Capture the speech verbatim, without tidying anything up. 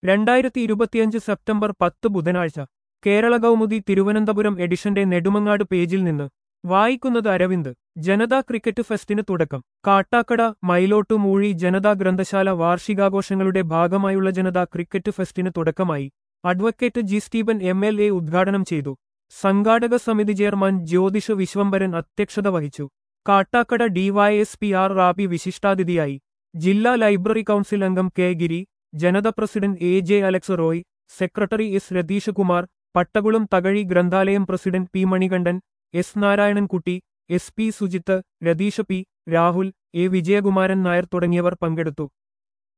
രണ്ടായിരത്തി ഇരുപത്തിയഞ്ച് സെപ്റ്റംബർ പത്ത് ബുധനാഴ്ച കേരള കൗമുദി തിരുവനന്തപുരം എഡിഷന്റെ നെടുമങ്ങാട് പേജിൽ നിന്ന് വായിക്കുന്നത് അരവിന്ദ്. ജനതാ ക്രിക്കറ്റ് ഫെസ്റ്റിന് തുടക്കം. കാട്ടാക്കട മയിലോട്ടു മൂഴി ജനതാ ഗ്രന്ഥശാല വാർഷികാഘോഷങ്ങളുടെ ഭാഗമായുള്ള ജനതാ ക്രിക്കറ്റ് ഫെസ്റ്റിന് തുടക്കമായി. Advocate G Stephen M L A ഉദ്ഘാടനം ചെയ്തു. സംഘാടക സമിതി ചെയർമാൻ ജ്യോതിഷ വിശ്വംഭരൻ അധ്യക്ഷത വഹിച്ചു. കാട്ടാക്കട ഡിവൈഎസ്പി ആർ റാബി വിശിഷ്ടാതിഥിയായി. ജില്ലാ ലൈബ്രറി കൗൺസിൽ അംഗം K Giri, Janata president A J Alex Roy, secretary S Ratheesh Kumar, Pattakulam Thakazhi ഗ്രന്ഥാലയം president P Manikandan, S Narayanankutty, S P Sujith, Ratheesha P, Rahul, A Vijayakumaran Nair തുടങ്ങിയവർ പങ്കെടുത്തു.